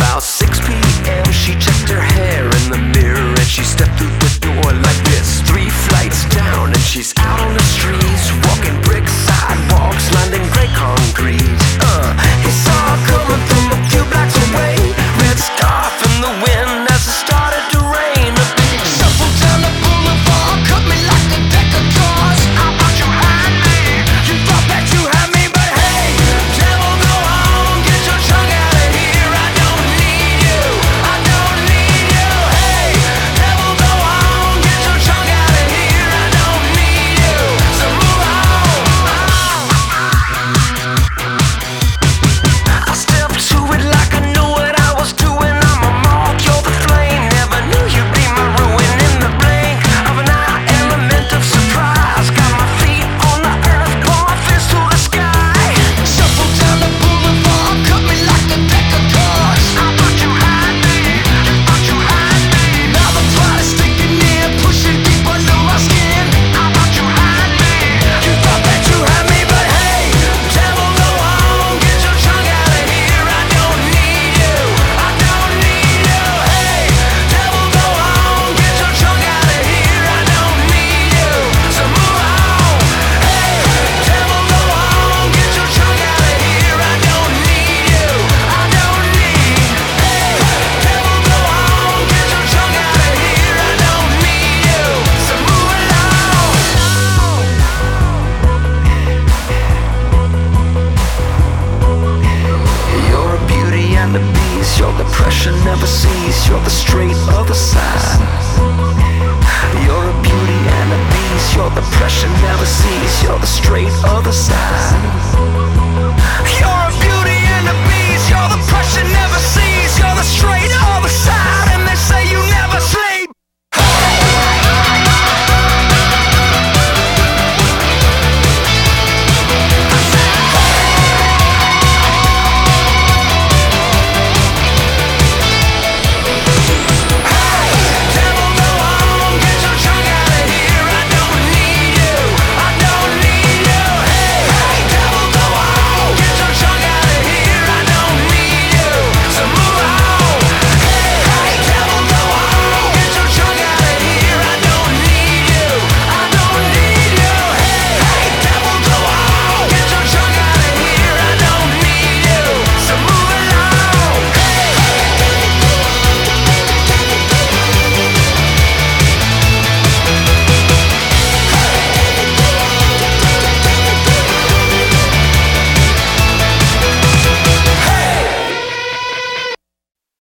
About 6 p.m. she checked her hair in the mirror and she stepped through the door like this. 3 flights down and she's out on the streets, walking brick sidewalks lined in gray concrete. He saw her coming from a few blocks away, red scarf in the wind as it started to rain. A big shuffle down the boulevard cut me like a deck of cards. I thought you had me, you thought that you had me, but hey, devil, go on, get your tongue out of here. I don't need you, I don't need you. Hey, devil, go on, get your tongue out of here. I don't need you, so move on. I stepped to it like I knew what I was doing. I'm a mark, you're the flame. Never knew you'd be my ruin. In the blink of an eye, element of surprise. Got my feet on the earth, put my fist to the sky. Shuffle down the boulevard, cut me like a deck of cards. I thought you had me, you thought you had me. Now the pride is sticking in, pushing deep under my skin. I thought you had me, you thought that you had me, but hey, devil, go on, get your tongue out of here. I don't need you, I don't need you. Hey, devil, go on, get your tongue out of here. I don't need you, so move on. Hey, devil, go on, get your tongue out of here. I don't need you, I don't need. Hey, devil, go on, get your tongue out of here. I don't need you, so move along. You're a beauty and a beast. Your depression never cease. You're the straight other side. You're a beauty and a beast. Your depression never cease. You're the straight other side. You're a beauty and a beast. Your depression never